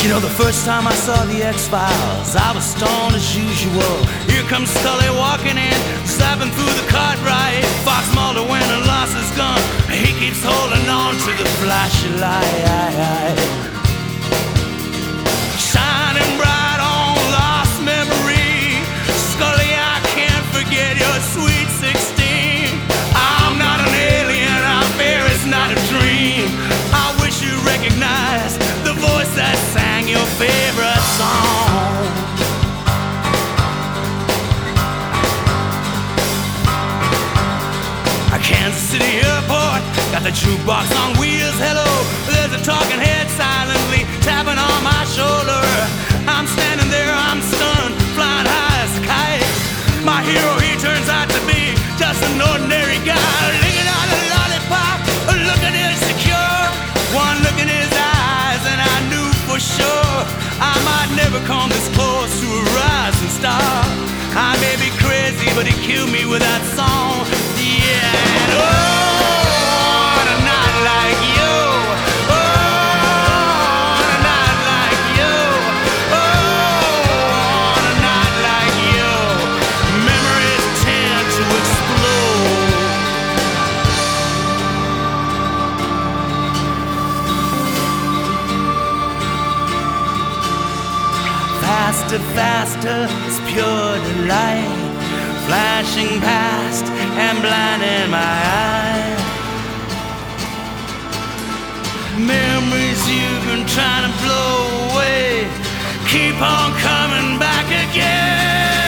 The first time I saw the X-Files, I was stoned as usual. Here comes Scully walking in, slapping through the Cartwright. Fox Mulder went and lost his gun. He keeps holding on to the flashing light, shining bright on lost memory. Scully, I can't forget your sweet 16. I'm not an alien, out there it's not a dream. I wish you recognized the voice that sang your favorite song. Kansas City Airport, got the jukebox on wheels. Hello, there's a talking head silently tapping on my shoulder. I'm standing there, I'm stunned, flying high as a kite. My hero, he turns out to be just an ordinary guy, licking on a lollipop, looking insecure. One look in his eyes and I knew for sure I might never come this close to a rising star. I may be crazy, but he killed me with that song. Yeah, and oh, on a night like you, oh, on a night like you, oh, on a night like you, memories tend to explode. Faster, faster, it's pure delight, flashing past and blinding my eyes. Memories you've been trying to blow away keep on coming back again.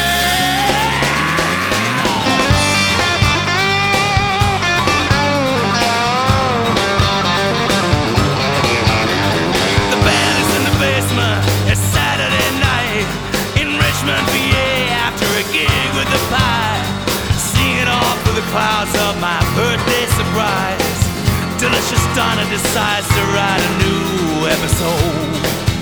The band is in the basement, it's Saturday night in Richmond, VA, after a gig with the Pie. Singing off through the clouds of my birthday surprise. Delicious Donna decides to write a new episode.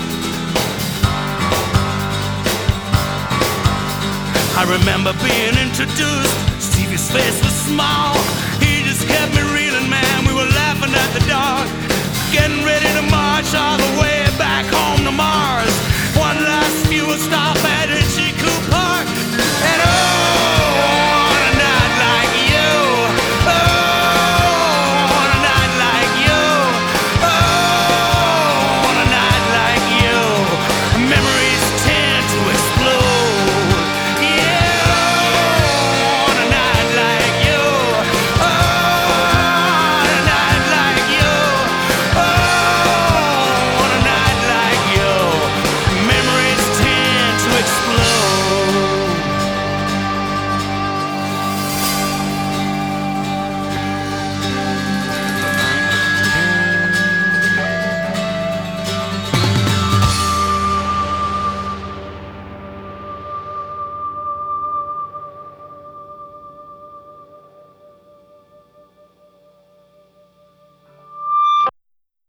I remember being introduced, Stevie's face was small. He just kept me reeling, man, we were laughing at the dark. Getting ready to march all the way back home to Mars. One last fuel stop at Chico Park. And oh,